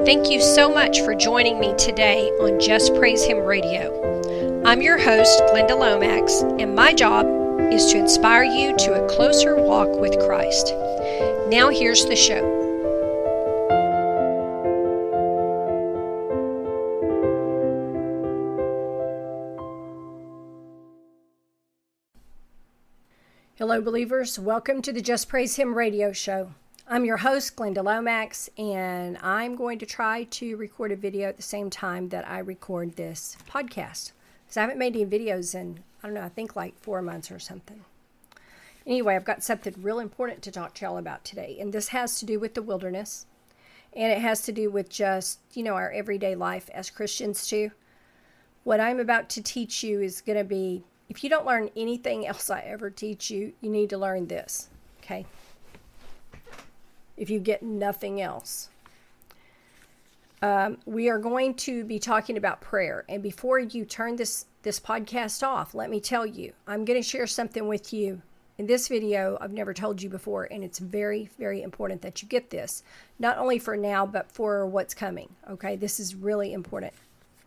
Thank you so much for joining me today on Just Praise Him Radio. I'm your host, Glenda Lomax, and my job is to inspire you to a closer walk with Christ. Now here's the show. Hello, believers. Welcome to the Just Praise Him radio show. I'm your host, Glenda Lomax, and I'm going to try to record a video at the same time that I record this podcast. Because I haven't made any videos in, I think like 4 months or something. Anyway, I've got something real important to talk to y'all about today. And this has to do with the wilderness. And it has to do with just, our everyday life as Christians too. What I'm about to teach you is going to be, if you don't learn anything else I ever teach you, you need to learn this, okay? If you get nothing else. We are going to be talking about prayer. And before you turn this podcast off, let me tell you, I'm going to share something with you in this video I've never told you before. And it's very, very important that you get this. Not only for now, but for what's coming. Okay, this is really important.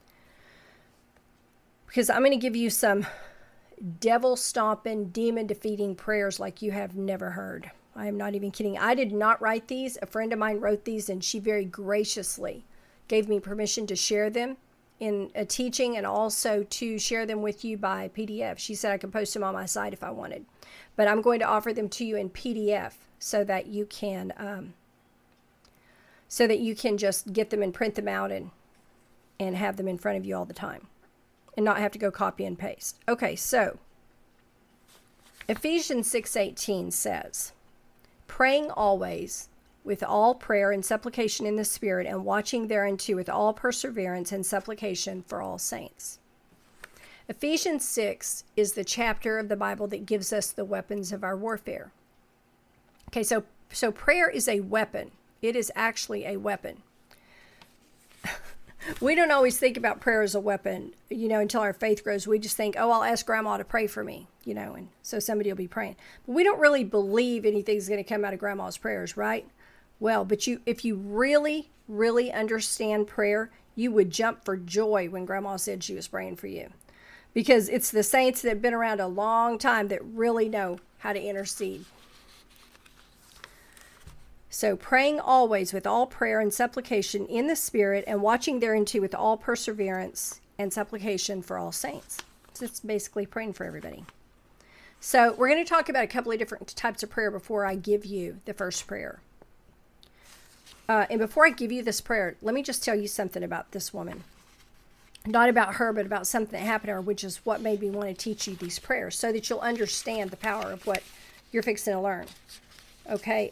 Because I'm going to give you some devil-stomping, demon-defeating prayers like you have never heard. I am not even kidding. I did not write these. A friend of mine wrote these, and she very graciously gave me permission to share them in a teaching and also to share them with you by PDF. She said I could post them on my site if I wanted. But I'm going to offer them to you in PDF so that you can just get them and print them out and have them in front of you all the time and not have to go copy and paste. Okay, so Ephesians 6:18 says, praying always with all prayer and supplication in the Spirit, and watching thereunto with all perseverance and supplication for all saints. Ephesians 6 is the chapter of the Bible that gives us the weapons of our warfare. Okay, so prayer is a weapon. It is actually a weapon. We don't always think about prayer as a weapon, until our faith grows. We just think, I'll ask Grandma to pray for me, and so somebody will be praying. But we don't really believe anything's going to come out of Grandma's prayers, right? Well, but if you really, really understand prayer, you would jump for joy when Grandma said she was praying for you. Because it's the saints that have been around a long time that really know how to intercede. So praying always with all prayer and supplication in the Spirit, and watching thereunto with all perseverance and supplication for all saints. So it's basically praying for everybody. So we're going to talk about a couple of different types of prayer before I give you the first prayer. And before I give you this prayer, let me just tell you something about this woman. Not about her, but about something that happened to her, which is what made me want to teach you these prayers, so that you'll understand the power of what you're fixing to learn. Okay,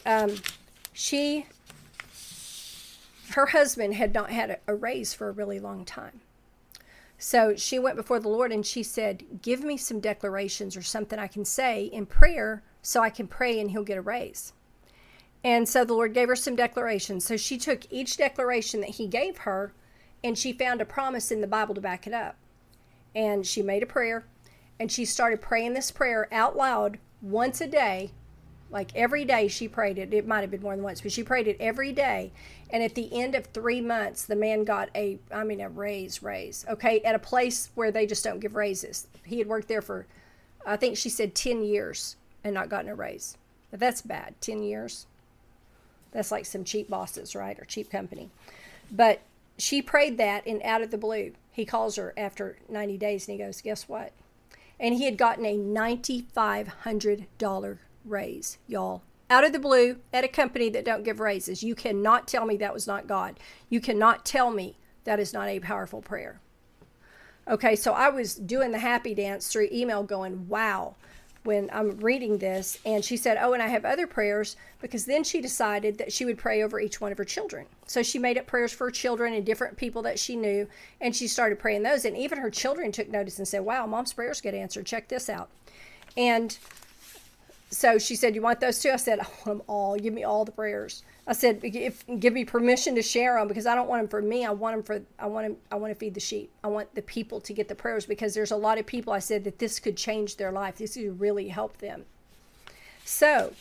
her husband had not had a raise for a really long time. So she went before the Lord and she said, give me some declarations or something I can say in prayer so I can pray and he'll get a raise. And so the Lord gave her some declarations. So she took each declaration that he gave her and she found a promise in the Bible to back it up. And she made a prayer and she started praying this prayer out loud once a day. Like every day she prayed it. It might have been more than once, but she prayed it every day. And at the end of 3 months, the man got a raise, okay, at a place where they just don't give raises. He had worked there for, I think she said 10 years and not gotten a raise. But that's bad, 10 years. That's like some cheap bosses, right, or cheap company. But she prayed that, and out of the blue, he calls her after 90 days and he goes, guess what? And he had gotten a $9,500 raise, y'all, out of the blue at a company that don't give raises. You cannot tell me that was not God. You cannot tell me that is not a powerful prayer. Okay, so I was doing the happy dance through email going, wow, when I'm reading this. And she said, and I have other prayers, because then she decided that she would pray over each one of her children. So she made up prayers for her children and different people that she knew, and she started praying those. And even her children took notice and said, wow, Mom's prayers get answered. Check this out. And so she said, you want those too? I said, I want them all. Give me all the prayers. I said, give me permission to share them, because I don't want them for me. I want to feed the sheep. I want the people to get the prayers, because there's a lot of people, I said, that this could change their life. This could really help them. So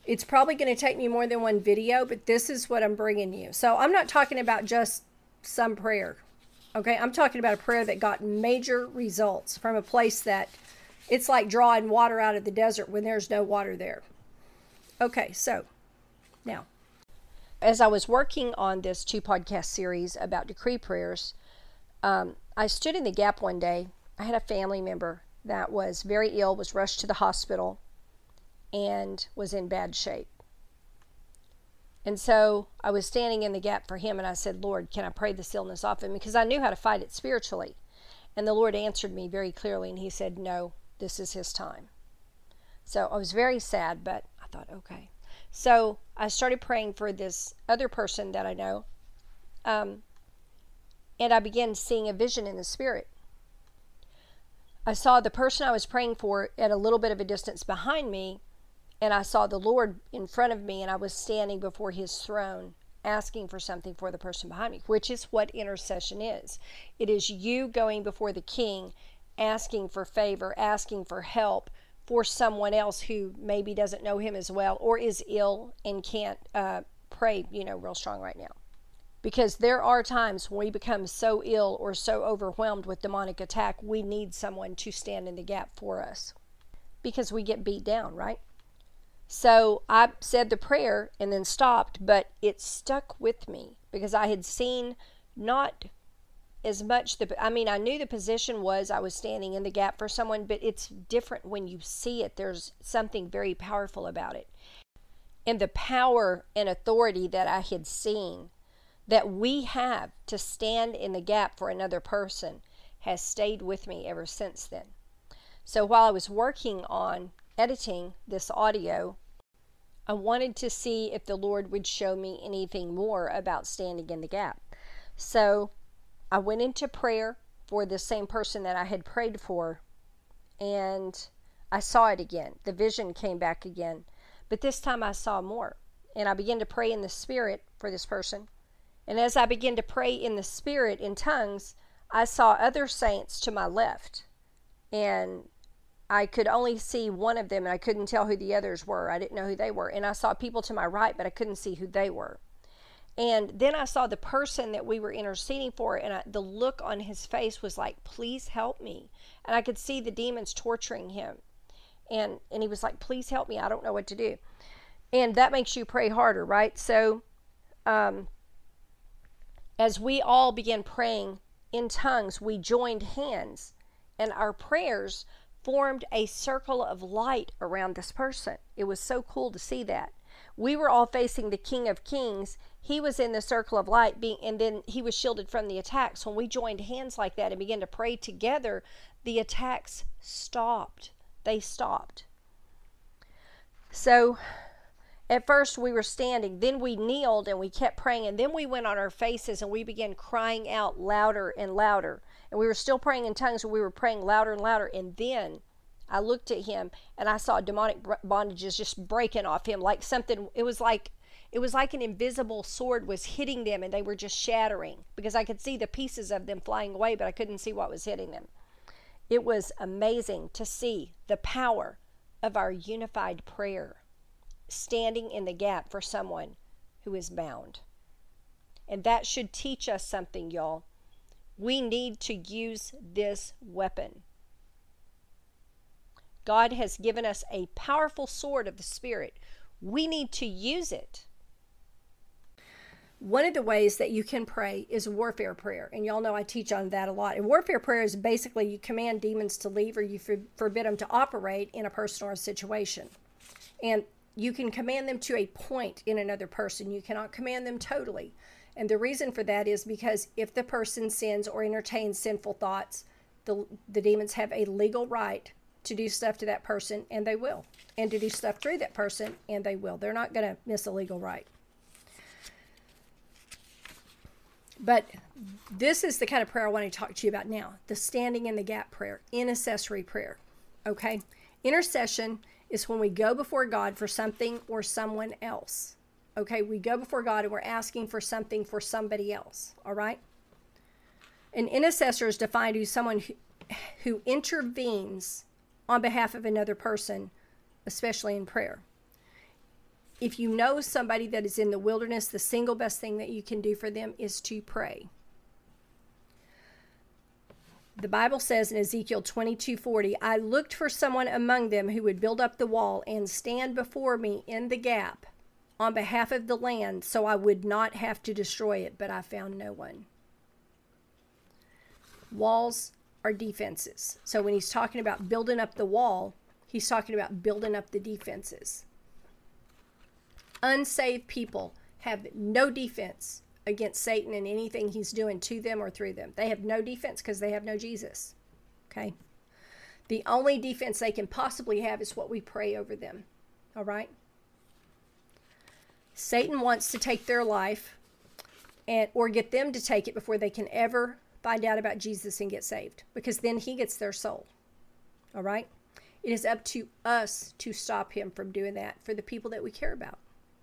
It's probably going to take me more than one video, but this is what I'm bringing you. So I'm not talking about just some prayer. Okay, I'm talking about a prayer that got major results from a place that it's like drawing water out of the desert when there's no water there. Okay, so now, as I was working on this 2-podcast series about decree prayers, I stood in the gap one day. I had a family member that was very ill, was rushed to the hospital, and was in bad shape. And so I was standing in the gap for him, and I said, Lord, can I pray this illness off him? Because I knew how to fight it spiritually. And the Lord answered me very clearly, and he said, no, this is his time. So I was very sad, but I thought, okay. So I started praying for this other person that I know, and I began seeing a vision in the spirit. I saw the person I was praying for at a little bit of a distance behind me, and I saw the Lord in front of me, and I was standing before his throne asking for something for the person behind me, which is what intercession is. It is you going before the king, asking for favor, asking for help for someone else who maybe doesn't know him as well or is ill and can't pray, real strong right now. Because there are times when we become so ill or so overwhelmed with demonic attack, we need someone to stand in the gap for us because we get beat down, right? So I said the prayer and then stopped, but it stuck with me because I had seen not as much, I knew the position was I was standing in the gap for someone, but it's different when you see it. There's something very powerful about it. And the power and authority that I had seen that we have to stand in the gap for another person has stayed with me ever since then. So while I was working on editing this audio, I wanted to see if the Lord would show me anything more about standing in the gap. So I went into prayer for the same person that I had prayed for, and I saw it again. The vision came back again, but this time I saw more. And I began to pray in the spirit for this person. And as I began to pray in the spirit in tongues, I saw other saints to my left. And I could only see one of them, and I couldn't tell who the others were. I didn't know who they were. And I saw people to my right, but I couldn't see who they were. And then I saw the person that we were interceding for, and the look on his face was like, please help me. And I could see the demons torturing him. And he was like, please help me. I don't know what to do. And that makes you pray harder, right? So as we all began praying in tongues, we joined hands, and our prayers formed a circle of light around this person. It was so cool to see that. We were all facing the King of Kings. He was in the circle of light, and then he was shielded from the attacks. When we joined hands like that and began to pray together, the attacks stopped. They stopped. So at first we were standing, then we kneeled and we kept praying, and then we went on our faces and we began crying out louder and louder. And we were still praying in tongues, and we were praying louder and louder. And then I looked at him and I saw demonic bondages just breaking off him, like something, it was like an invisible sword was hitting them, and they were just shattering because I could see the pieces of them flying away, but I couldn't see what was hitting them. It was amazing to see the power of our unified prayer, standing in the gap for someone who is bound. And that should teach us something, y'all. We need to use this weapon. God has given us a powerful sword of the Spirit. We need to use it. One of the ways that you can pray is warfare prayer. And y'all know I teach on that a lot. And warfare prayer is basically you command demons to leave, or you forbid them to operate in a person or a situation. And you can command them to a point in another person. You cannot command them totally. And the reason for that is because if the person sins or entertains sinful thoughts, the demons have a legal right to do stuff to that person, and they will. And to do stuff through that person, and they will. They're not going to miss a legal right. But this is the kind of prayer I want to talk to you about now. The standing in the gap prayer, intercessory prayer. Okay? Intercession is when we go before God for something or someone else. Okay? We go before God and we're asking for something for somebody else. All right? An intercessor is defined as someone who intervenes on behalf of another person, especially in prayer. if you know somebody that is in the wilderness, the single best thing that you can do for them is to pray. The Bible says in Ezekiel 22:40, I looked for someone among them who would build up the wall and stand before me in the gap on behalf of the land so I would not have to destroy it, but I found no one. Walls are defenses. So when he's talking about building up the wall, he's talking about building up the defenses. Unsaved people have no defense against Satan and anything he's doing to them or through them. They have no defense because they have no Jesus. Okay? The only defense they can possibly have is what we pray over them. All right? Satan wants to take their life or get them to take it before they can ever find out about Jesus and get saved, because then he gets their soul. All right? It is up to us to stop him from doing that for the people that we care about.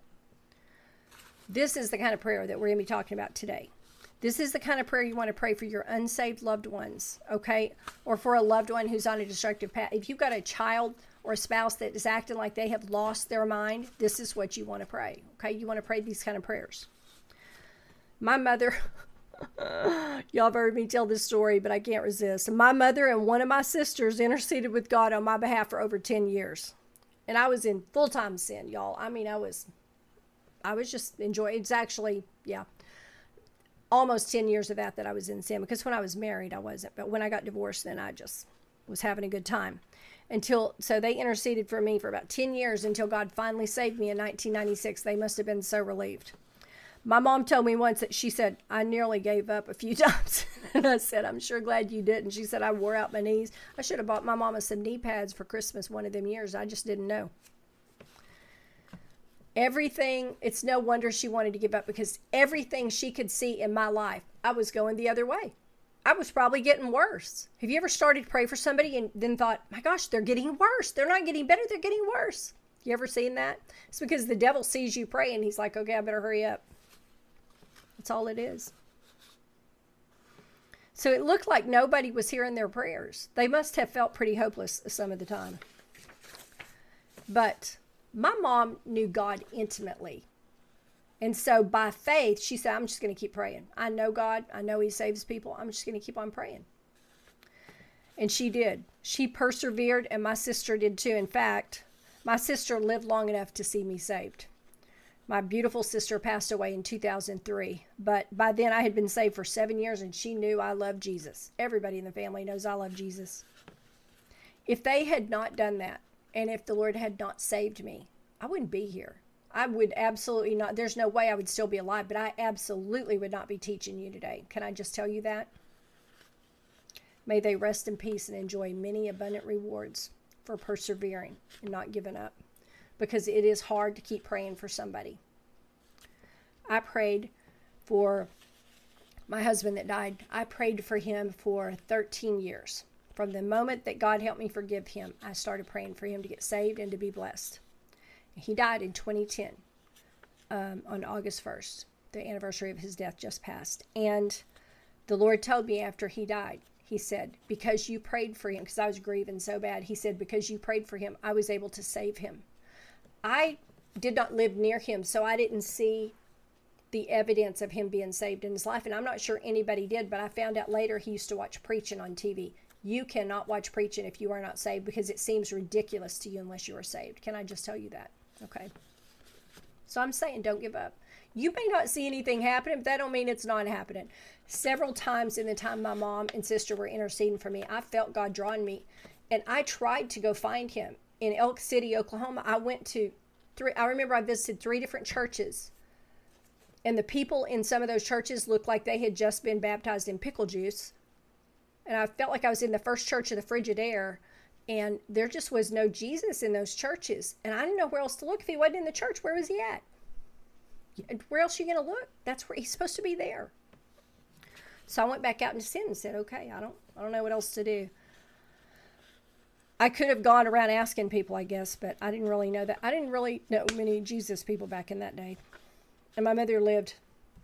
This is the kind of prayer that we're going to be talking about today. This is the kind of prayer you want to pray for your unsaved loved ones, okay? Or for a loved one who's on a destructive path. If you've got a child or a spouse that is acting like they have lost their mind, this is what you want to pray, okay? You want to pray these kind of prayers. My mother, y'all have heard me tell this story, but I can't resist. My mother and one of my sisters interceded with God on my behalf for over 10 years. And I was in full-time sin, y'all. I mean, I was just enjoying. It's actually, almost 10 years of that I was in sin, because when I was married, I wasn't. But when I got divorced, then I just was having a good time. So they interceded for me for about 10 years until God finally saved me in 1996. They must have been so relieved. My mom told me once that she said, I nearly gave up a few times. And I said, I'm sure glad you didn't. She said, I wore out my knees. I should have bought my mama some knee pads for Christmas one of them years. I just didn't know. Everything, it's no wonder she wanted to give up, because everything she could see in my life, I was going the other way. I was probably getting worse. Have you ever started to pray for somebody and then thought, my gosh, they're getting worse. They're not getting better. They're getting worse. You ever seen that? It's because the devil sees you pray and he's like, okay, I better hurry up. That's all it is. So it looked like nobody was hearing their prayers. They must have felt pretty hopeless some of the time. But my mom knew God intimately. And so by faith, she said, I'm just going to keep praying. I know God. I know he saves people. I'm just going to keep on praying. And she did. She persevered, and my sister did too. In fact, my sister lived long enough to see me saved. My beautiful sister passed away in 2003. But by then, I had been saved for 7 years, and she knew I loved Jesus. Everybody in the family knows I love Jesus. If they had not done that, and if the Lord had not saved me, I wouldn't be here. I would absolutely not. There's no way I would still be alive, but I absolutely would not be teaching you today. Can I just tell you that? May they rest in peace and enjoy many abundant rewards for persevering and not giving up, because it is hard to keep praying for somebody. I prayed for my husband that died. I prayed for him for 13 years. From the moment that God helped me forgive him, I started praying for him to get saved and to be blessed. He died in 2010, on August 1st. The anniversary of his death just passed. And the Lord told me after he died, he said, because you prayed for him, because I was grieving so bad, he said, because you prayed for him, I was able to save him. I did not live near him, so I didn't see the evidence of him being saved in his life. And I'm not sure anybody did, but I found out later he used to watch preaching on TV. You cannot watch preaching if you are not saved, because it seems ridiculous to you unless you are saved. Can I just tell you that? Okay. So I'm saying don't give up. You may not see anything happening, but that don't mean it's not happening. Several times in the time my mom and sister were interceding for me, I felt God drawing me, and I tried to go find him. In Elk City, Oklahoma, I remember I visited 3 different churches, and the people in some of those churches looked like they had just been baptized in pickle juice. And I felt like I was in the first church of the Frigidaire, and there just was no Jesus in those churches. And I didn't know where else to look. If he wasn't in the church, where was he at? Where else are you going to look? That's where he's supposed to be there. So I went back out into sin and said, okay, I don't know what else to do. I could have gone around asking people, I guess, but I didn't really know that. I didn't really know many Jesus people back in that day. And my mother lived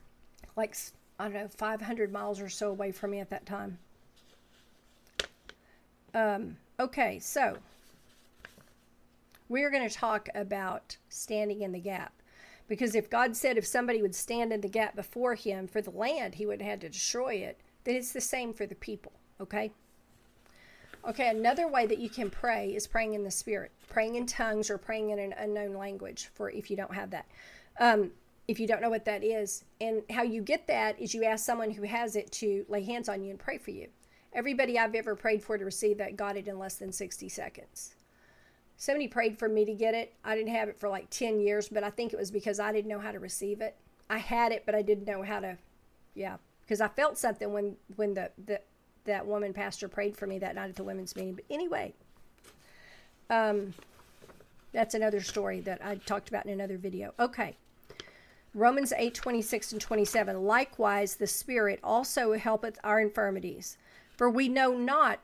500 miles or so away from me at that time. Okay, so we're going to talk about standing in the gap. Because if God said if somebody would stand in the gap before him for the land, he would have had to destroy it, then it's the same for the people, okay? Okay, another way that you can pray is praying in the Spirit, praying in tongues or praying in an unknown language, for if you don't have that. If you don't know what that is. And how you get that is you ask someone who has it to lay hands on you and pray for you. Everybody I've ever prayed for to receive that got it in less than 60 seconds. Somebody prayed for me to get it. I didn't have it for like 10 years, but I think it was because I didn't know how to receive it. I had it, but I didn't know how to, because I felt something when that woman pastor prayed for me that night at the women's meeting. But anyway, that's another story that I talked about in another video. Okay. Romans 8:26 and 27. Likewise, the Spirit also helpeth our infirmities, for we know not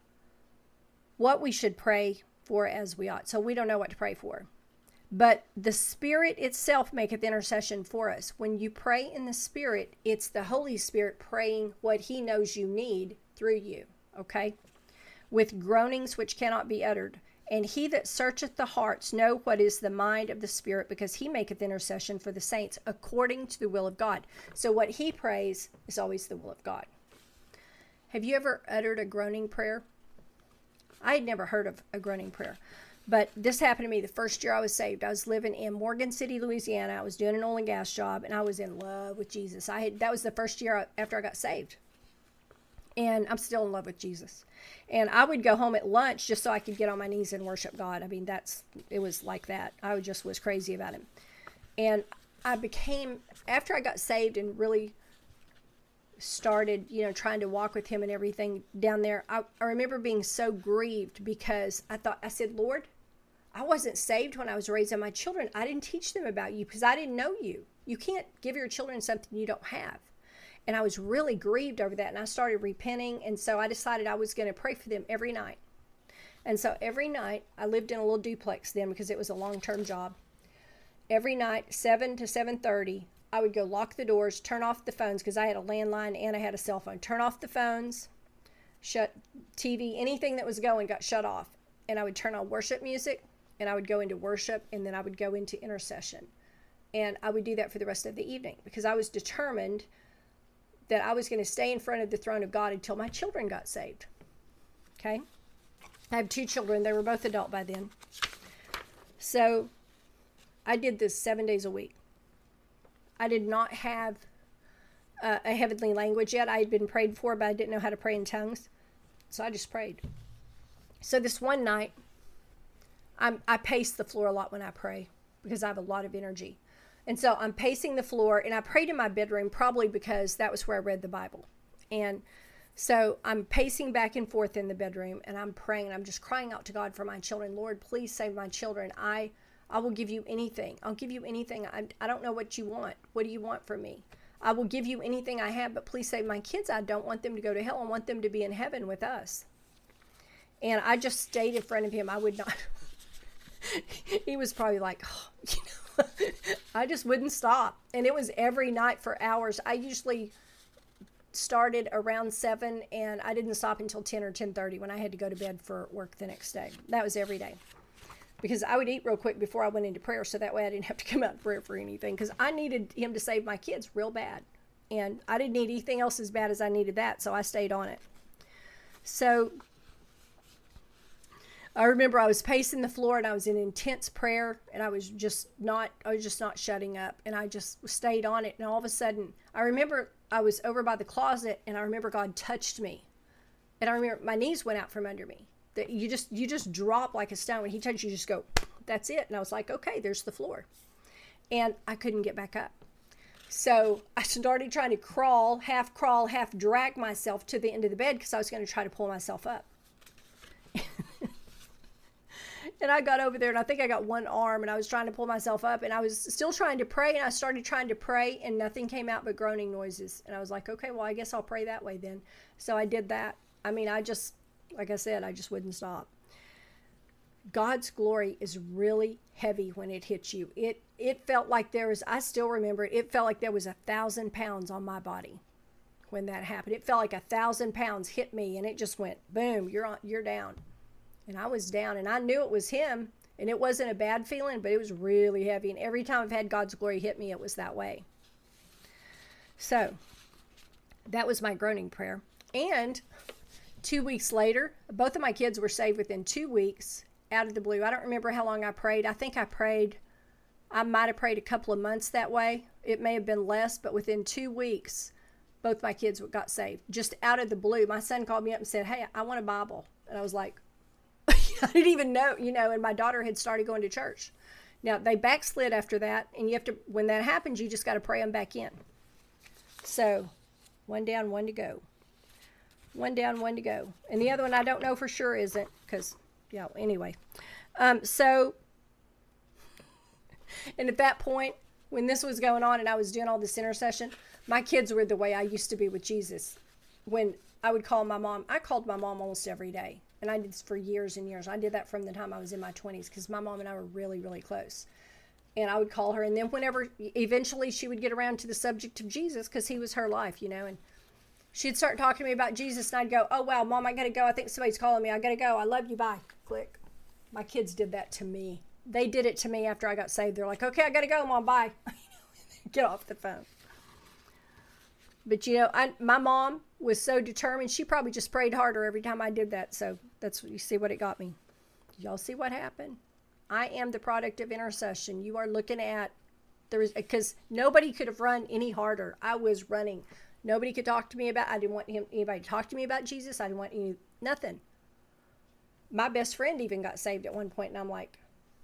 what we should pray for as we ought. So we don't know what to pray for. But the Spirit itself maketh intercession for us. When you pray in the Spirit, it's the Holy Spirit praying what he knows you need through you, okay? With groanings which cannot be uttered. And he that searcheth the hearts know what is the mind of the Spirit, because he maketh intercession for the saints according to the will of God. So what he prays is always the will of God. Have you ever uttered a groaning prayer? I had never heard of a groaning prayer. But this happened to me the first year I was saved. I was living in Morgan City, Louisiana. I was doing an oil and gas job, and I was in love with Jesus. That was the first year after I got saved. And I'm still in love with Jesus. And I would go home at lunch just so I could get on my knees and worship God. I mean, it was like that. I just was crazy about him. And after I got saved and really started, trying to walk with him and everything down there, I remember being so grieved because I said, Lord, I wasn't saved when I was raising my children. I didn't teach them about you because I didn't know you. You can't give your children something you don't have. And I was really grieved over that, and I started repenting, and so I decided I was going to pray for them every night. And so every night, I lived in a little duplex then because it was a long-term job. Every night, 7 to 7:30, I would go lock the doors, turn off the phones, because I had a landline and I had a cell phone. Turn off the phones, shut TV, anything that was going got shut off. And I would turn on worship music, and I would go into worship, and then I would go into intercession. And I would do that for the rest of the evening because I was determined that I was going to stay in front of the throne of God until my children got saved. Okay? I have 2 children. They were both adult by then. So I did this 7 days a week. I did not have a heavenly language yet. I had been prayed for, but I didn't know how to pray in tongues. So I just prayed. So this one night, I pace the floor a lot when I pray because I have a lot of energy. And so I'm pacing the floor, and I prayed in my bedroom probably because that was where I read the Bible. And so I'm pacing back and forth in the bedroom, and I'm praying, and I'm just crying out to God for my children. Lord, please save my children. I will give you anything. I'll give you anything. I don't know what you want. What do you want from me? I will give you anything I have, but please save my kids. I don't want them to go to hell. I want them to be in heaven with us. And I just stayed in front of him. I would not. He was probably like, I just wouldn't stop. And it was every night for hours. I usually started around 7, and I didn't stop until 10 or 10:30 when I had to go to bed for work the next day. That was every day. Because I would eat real quick before I went into prayer, so that way I didn't have to come out in prayer for anything. Because I needed him to save my kids real bad. And I didn't need anything else as bad as I needed that, so I stayed on it. So I remember I was pacing the floor, and I was in intense prayer, and I was just not shutting up, and I just stayed on it. And all of a sudden, I remember I was over by the closet, and I remember God touched me, and I remember my knees went out from under me. That you just drop like a stone. When he touched you, just go, that's it. And I was like, okay, there's the floor, and I couldn't get back up. So I started trying to half drag myself to the end of the bed because I was going to try to pull myself up. And I got over there, and I think I got one arm, and I was trying to pull myself up, and I was still trying to pray, and I started trying to pray, and nothing came out but groaning noises. And I was like, okay, well, I guess I'll pray that way then. So I did that. I mean, like I said, I just wouldn't stop. God's glory is really heavy when it hits you. It felt like I still remember it felt like there was 1,000 pounds on my body when that happened. It felt like 1,000 pounds hit me, and it just went, boom, you're down. And I was down, and I knew it was him, And it wasn't a bad feeling, but it was really heavy. And every time I've had God's glory hit me, it was that way. So that was my groaning prayer. And 2 weeks later, both of my kids were saved within 2 weeks out of the blue. I don't remember how long I prayed. I think I might have prayed a couple of months that way. It may have been less, but within 2 weeks, both my kids got saved. Just out of the blue. My son called me up and said, hey, I want a Bible. And I was like, I didn't even know, and my daughter had started going to church. Now, they backslid after that, and you have to, when that happens, you just got to pray them back in. So, one down, one to go. One down, one to go. And the other one I don't know for sure isn't, because, anyway. And at that point, when this was going on and I was doing all this intercession, my kids were the way I used to be with Jesus. When I would call my mom, I called my mom almost every day. And I did this for years and years. I did that from the time I was in my 20s because my mom and I were really, really close. And I would call her. And then whenever, eventually she would get around to the subject of Jesus because he was her life, And she'd start talking to me about Jesus. And I'd go, oh, wow, Mom, I got to go. I think somebody's calling me. I got to go. I love you. Bye. Click. My kids did that to me. They did it to me after I got saved. They're like, okay, I got to go, Mom. Bye. Get off the phone. But, my mom was so determined. She probably just prayed harder every time I did that. So that's what you see what it got me. Y'all see what happened? I am the product of intercession. You are looking at, because nobody could have run any harder. I was running. Nobody could talk to me about, I didn't want anybody to talk to me about Jesus. I didn't want nothing. My best friend even got saved at one point, and I'm like,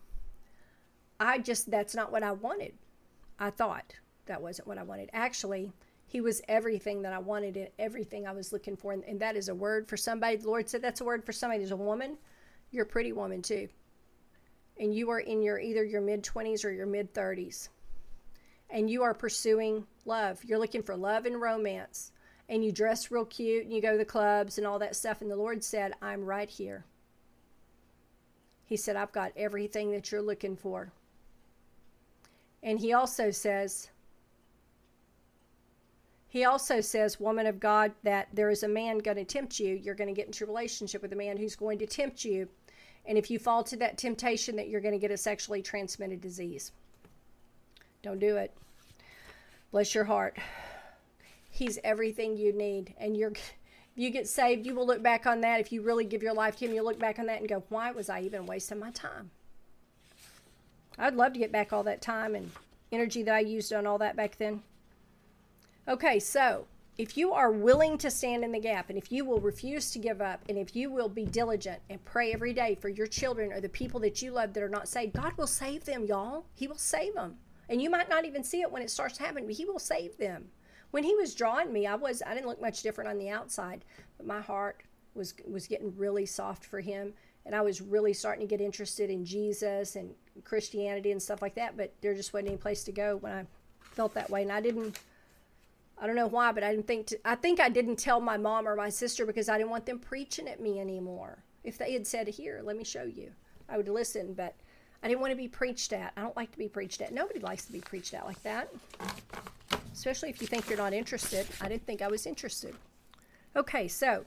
that's not what I wanted. I thought that wasn't what I wanted. Actually, he was everything that I wanted and everything I was looking for. And that is a word for somebody. The Lord said that's a word for somebody. There's a woman. You're a pretty woman too. And you are in either your mid-20s or your mid-30s. And you are pursuing love. You're looking for love and romance. And you dress real cute and you go to the clubs and all that stuff. And the Lord said, I'm right here. He said, I've got everything that you're looking for. And he also says, woman of God, that there is a man going to tempt you. You're going to get into a relationship with a man who's going to tempt you. And if you fall to that temptation, that you're going to get a sexually transmitted disease. Don't do it. Bless your heart. He's everything you need. And if you get saved, you will look back on that. If you really give your life to him, you'll look back on that and go, why was I even wasting my time? I'd love to get back all that time and energy that I used on all that back then. Okay, so if you are willing to stand in the gap, and if you will refuse to give up, and if you will be diligent and pray every day for your children or the people that you love that are not saved, God will save them, y'all. He will save them. And you might not even see it when it starts happening, but he will save them. When he was drawing me, I didn't look much different on the outside, but my heart was getting really soft for him. And I was really starting to get interested in Jesus and Christianity and stuff like that, but there just wasn't any place to go when I felt that way. And I don't know why, but I think I didn't tell my mom or my sister because I didn't want them preaching at me anymore. If they had said, here, let me show you, I would listen, but I didn't want to be preached at. I don't like to be preached at. Nobody likes to be preached at like that, especially if you think you're not interested. I didn't think I was interested. Okay, so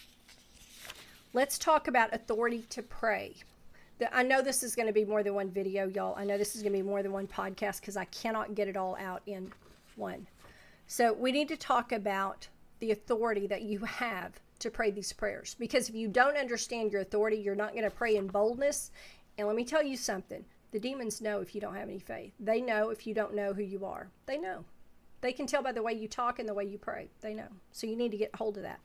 let's talk about authority to pray. I know this is going to be more than one video, y'all. I know this is going to be more than one podcast because I cannot get it all out in one. So we need to talk about the authority that you have to pray these prayers. Because if you don't understand your authority, you're not going to pray in boldness. And let me tell you something. The demons know if you don't have any faith. They know if you don't know who you are. They know. They can tell by the way you talk and the way you pray. They know. So you need to get hold of that.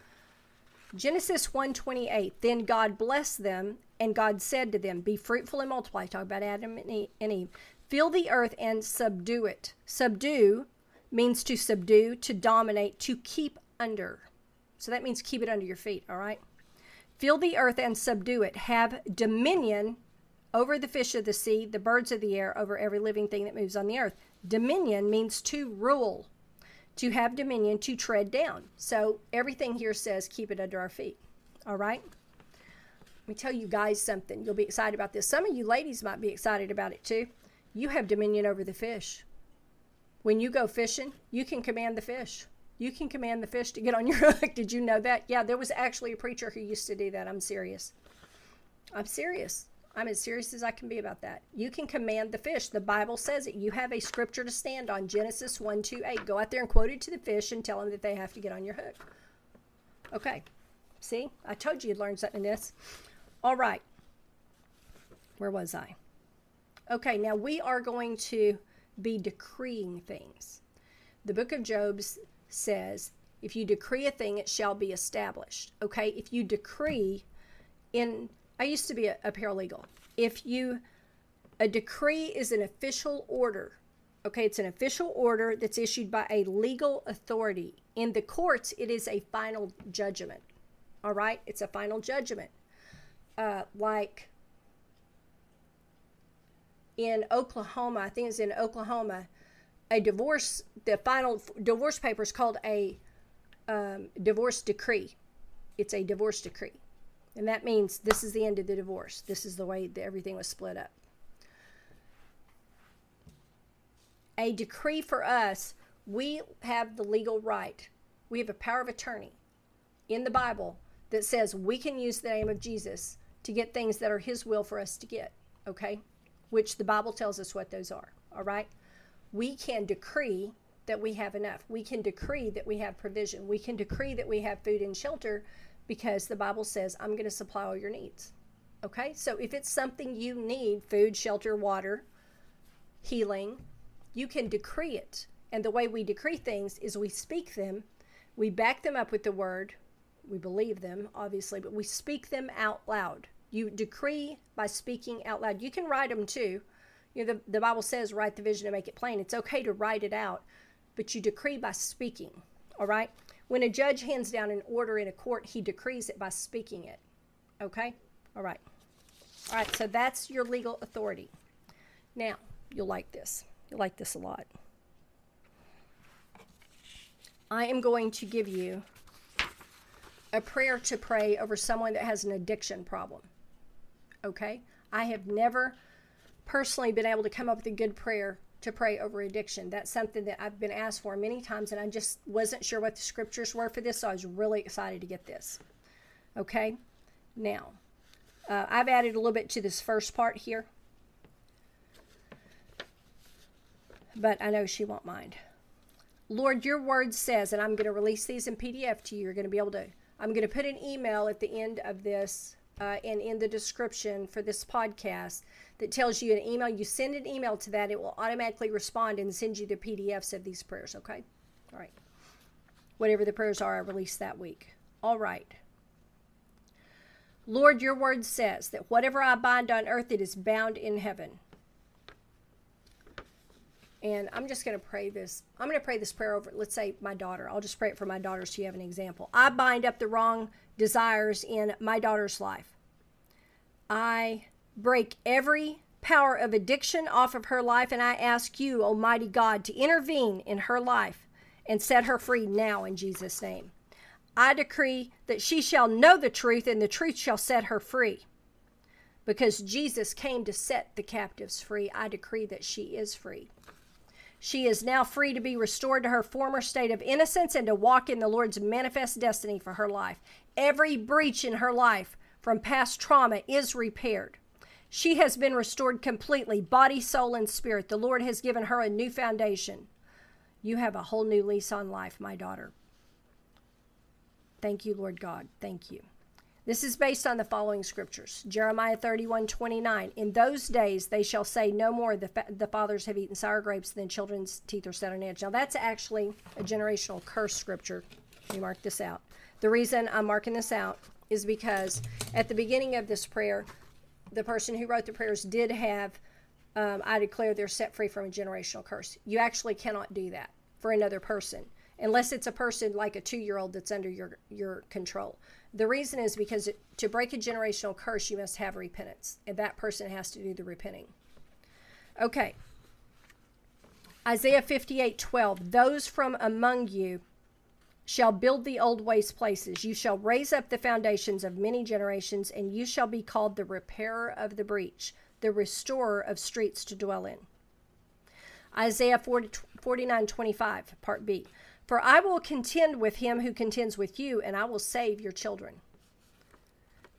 Genesis 1:28. Then God blessed them, and God said to them, be fruitful and multiply. Talk about Adam and Eve. Fill the earth and subdue it. Subdue means to subdue, to dominate, to keep under. So that means keep it under your feet, all right? Fill the earth and subdue it. Have dominion over the fish of the sea, the birds of the air, over every living thing that moves on the earth. Dominion means to rule, to have dominion, to tread down. So everything here says keep it under our feet, all right? Let me tell you guys something. You'll be excited about this. Some of you ladies might be excited about it too. You have dominion over the fish. When you go fishing, you can command the fish. You can command the fish to get on your hook. Did you know that? Yeah, there was actually a preacher who used to do that. I'm serious. I'm as serious as I can be about that. You can command the fish. The Bible says it. You have a scripture to stand on, Genesis 1:2-8. Go out there and quote it to the fish and tell them that they have to get on your hook. Okay. See? I told you you'd learn something in this. All right. Where was I? Okay, now we are going to be decreeing things. The book of Job says, if you decree a thing, it shall be established. Okay? If you decree I used to be a paralegal. A decree is an official order. Okay, it's an official order that's issued by a legal authority. In the courts, it is a final judgment. All right, it's a final judgment. Like in Oklahoma, I think it's in Oklahoma, the final divorce paper is called a divorce decree. It's a divorce decree. And that means this is the end of the divorce. This is the way that everything was split up. A decree for us, we have the legal right. We have a power of attorney in the Bible that says we can use the name of Jesus to get things that are his will for us to get, okay? Which the Bible tells us what those are, all right? We can decree that we have enough. We can decree that we have provision. We can decree that we have food and shelter, because the Bible says, I'm going to supply all your needs. Okay? So if it's something you need, food, shelter, water, healing, you can decree it. And the way we decree things is we speak them, we back them up with the word, we believe them, obviously, but we speak them out loud. You decree by speaking out loud. You can write them too. You know, the Bible says, write the vision and make it plain. It's okay to write it out, but you decree by speaking. All right? When a judge hands down an order in a court, he decrees it by speaking it. Okay? All right. All right, so that's your legal authority. Now, you'll like this. You'll like this a lot. I am going to give you a prayer to pray over someone that has an addiction problem. Okay? I have never personally been able to come up with a good prayer to pray over addiction. That's something that I've been asked for many times, and I just wasn't sure what the scriptures were for this, so I was really excited to get this. Okay? Now, I've added a little bit to this first part here, but I know she won't mind. Lord, your word says, and I'm going to release these in PDF to you. You're going to be able to, I'm going to put an email at the end of this and in the description for this podcast that tells you an email. You send an email to that, it will automatically respond and send you the PDFs of these prayers, okay? All right. Whatever the prayers are, I release that week. All right. Lord, your word says that whatever I bind on earth, it is bound in heaven. And I'm just going to pray this. I'm going to pray this prayer over, let's say, my daughter. I'll just pray it for my daughter so you have an example. I bind up the wrong desires in my daughter's life. I break every power of addiction off of her life, and I ask you, Almighty God, to intervene in her life and set her free now in Jesus' name. I decree that she shall know the truth, and the truth shall set her free. Because Jesus came to set the captives free, I decree that she is free. She is now free to be restored to her former state of innocence and to walk in the Lord's manifest destiny for her life. Every breach in her life from past trauma is repaired. She has been restored completely, body, soul, and spirit. The Lord has given her a new foundation. You have a whole new lease on life, my daughter. Thank you, Lord God. Thank you. This is based on the following scriptures. Jeremiah 31:29. In those days they shall say no more, the fathers have eaten sour grapes, then children's teeth are set on edge. Now that's actually a generational curse scripture. Let me mark this out. The reason I'm marking this out is because at the beginning of this prayer, the person who wrote the prayers did have, I declare they're set free from a generational curse. You actually cannot do that for another person, unless it's a person like a 2-year-old that's under your control. The reason is because to break a generational curse, you must have repentance, and that person has to do the repenting. Okay. Isaiah 58:12. Those from among you shall build the old waste places. You shall raise up the foundations of many generations, and you shall be called the repairer of the breach, the restorer of streets to dwell in. Isaiah 49:25, part B. For I will contend with him who contends with you, and I will save your children.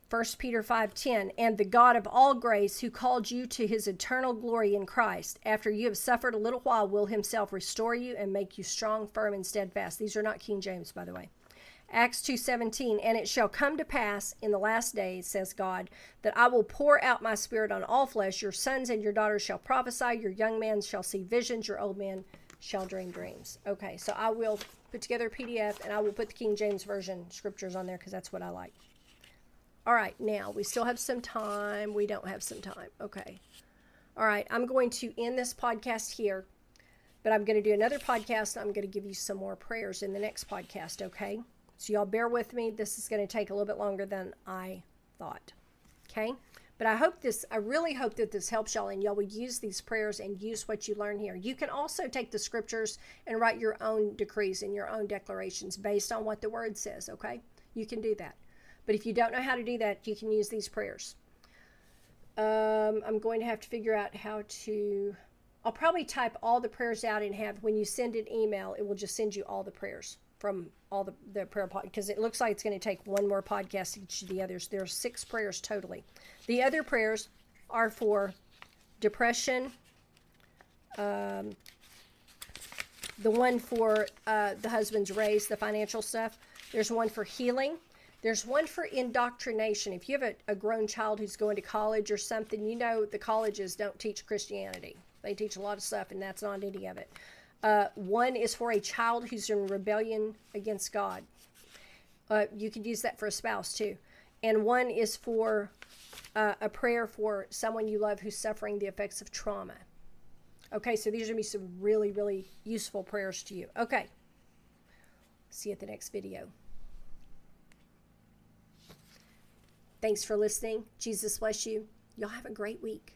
1 Peter 5:10, and the God of all grace, who called you to his eternal glory in Christ, after you have suffered a little while, will himself restore you and make you strong, firm, and steadfast. These are not King James, by the way. Acts 2:17, and it shall come to pass in the last days, says God, that I will pour out my spirit on all flesh. Your sons and your daughters shall prophesy, your young men shall see visions, your old men shall dream dreams. Okay, so I will put together a PDF, and I will put the King James Version scriptures on there because that's what I like. All right, now we still have some time. We don't have some time. Okay. All right, I'm going to end this podcast here, but I'm going to do another podcast. I'm going to give you some more prayers in the next podcast, okay? So y'all bear with me. This is going to take a little bit longer than I thought, okay? But I really hope that this helps y'all, and y'all will use these prayers and use what you learn here. You can also take the scriptures and write your own decrees and your own declarations based on what the word says, okay? You can do that. But if you don't know how to do that, you can use these prayers. I'm going to have to figure out how to... I'll probably type all the prayers out and have, when you send an email, it will just send you all the prayers from all the prayer pod, because it looks like it's going to take one more podcast to each of the others. There are 6 prayers totally. The other prayers are for depression, the one for the husband's raise, the financial stuff. There's one for healing. There's one for indoctrination. If you have a grown child who's going to college or something, you know the colleges don't teach Christianity. They teach a lot of stuff, and that's not any of it. One is for a child who's in rebellion against God. You could use that for a spouse too. And one is for a prayer for someone you love who's suffering the effects of trauma. Okay, so these are going to be some really, really useful prayers to you. Okay. See you at the next video. Thanks for listening. Jesus bless you. Y'all have a great week.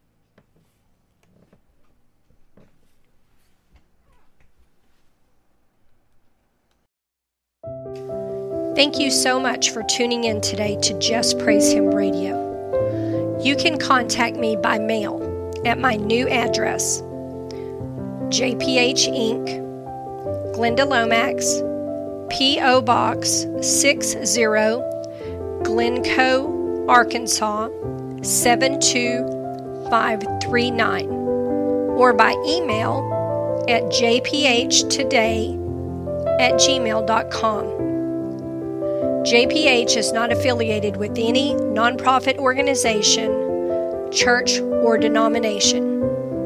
Thank you so much for tuning in today to Just Praise Him Radio. You can contact me by mail at my new address, JPH Inc., Glenda Lomax, P.O. Box 60, Glencoe, Arkansas 72539, or by email at jphtoday@gmail.com. JPH is not affiliated with any nonprofit organization, church, or denomination.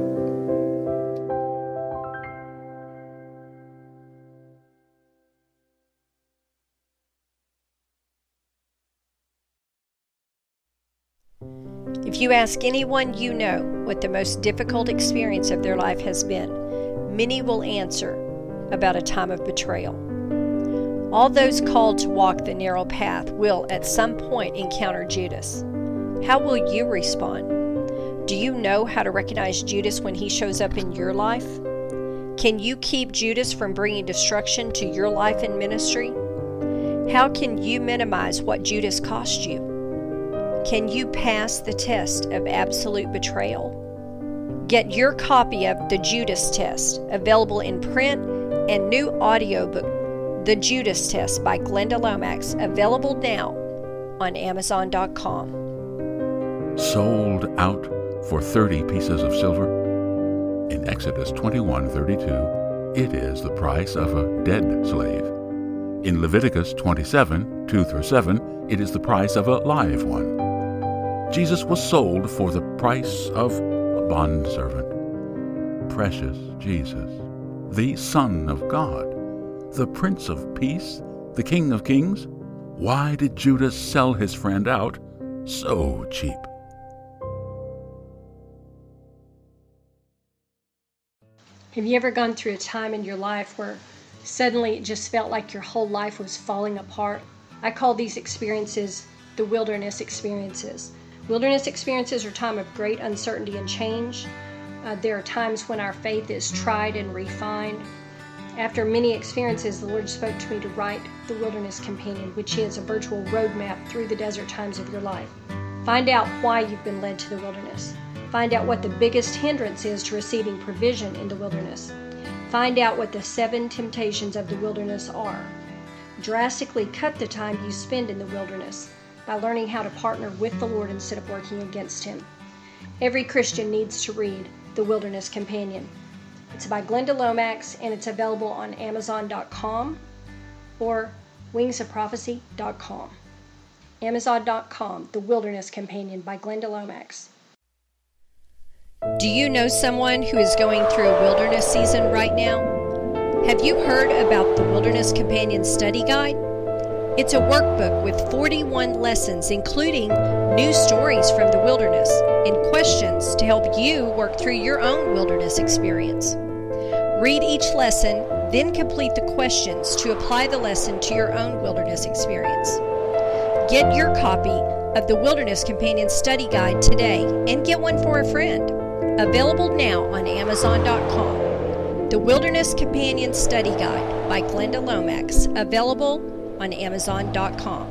If you ask anyone you know what the most difficult experience of their life has been, many will answer about a time of betrayal. All those called to walk the narrow path will at some point encounter Judas. How will you respond? Do you know how to recognize Judas when he shows up in your life? Can you keep Judas from bringing destruction to your life and ministry? How can you minimize what Judas cost you? Can you pass the test of absolute betrayal? Get your copy of The Judas Test, available in print and new audiobook, The Judas Test by Glenda Lomax, available now on Amazon.com. Sold out for 30 pieces of silver? In Exodus 21:32, it is the price of a dead slave. In Leviticus 27:2-7, it is the price of a live one. Jesus was sold for the price of a bondservant. Precious Jesus, the Son of God, the Prince of Peace, the King of Kings. Why did Judas sell his friend out so cheap? Have you ever gone through a time in your life where suddenly it just felt like your whole life was falling apart? I call these experiences the wilderness experiences. Wilderness experiences are a time of great uncertainty and change. There are times when our faith is tried and refined. After many experiences, the Lord spoke to me to write the Wilderness Companion, which is a virtual roadmap through the desert times of your life. Find out why you've been led to the wilderness. Find out what the biggest hindrance is to receiving provision in the wilderness. Find out what the 7 temptations of the wilderness are. Drastically cut the time you spend in the wilderness. by learning how to partner with the Lord instead of working against Him. Every Christian needs to read The Wilderness Companion. It's by Glenda Lomax, and it's available on Amazon.com or wingsofprophecy.com. Amazon.com, The Wilderness Companion by Glenda Lomax. Do you know someone who is going through a wilderness season right now? Have you heard about the Wilderness Companion Study Guide? It's a workbook with 41 lessons, including new stories from the wilderness and questions to help you work through your own wilderness experience. Read each lesson, then complete the questions to apply the lesson to your own wilderness experience. Get your copy of the Wilderness Companion Study Guide today and get one for a friend. Available now on Amazon.com. The Wilderness Companion Study Guide by Glenda Lomax. Available on Amazon.com.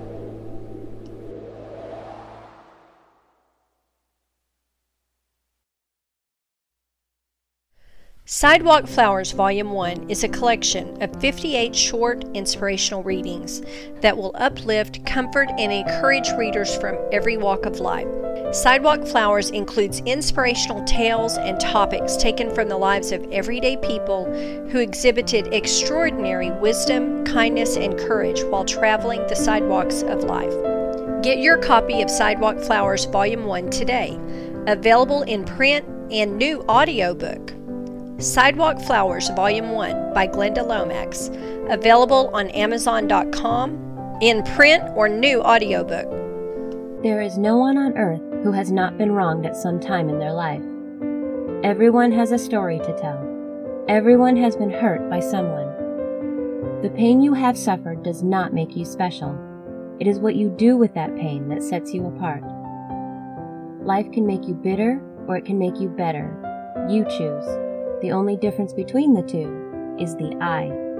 Sidewalk Flowers Volume 1 is a collection of 58 short inspirational readings that will uplift, comfort, and encourage readers from every walk of life. Sidewalk Flowers includes inspirational tales and topics taken from the lives of everyday people who exhibited extraordinary wisdom, kindness, and courage while traveling the sidewalks of life. Get your copy of Sidewalk Flowers Volume 1 today, available in print and new audiobook. Sidewalk Flowers Volume 1 by Glenda Lomax, available on Amazon.com, in print or new audiobook. There is no one on earth who has not been wronged at some time in their life. Everyone has a story to tell. Everyone has been hurt by someone. The pain you have suffered does not make you special. It is what you do with that pain that sets you apart. Life can make you bitter, or it can make you better. You choose. The only difference between the two is the I.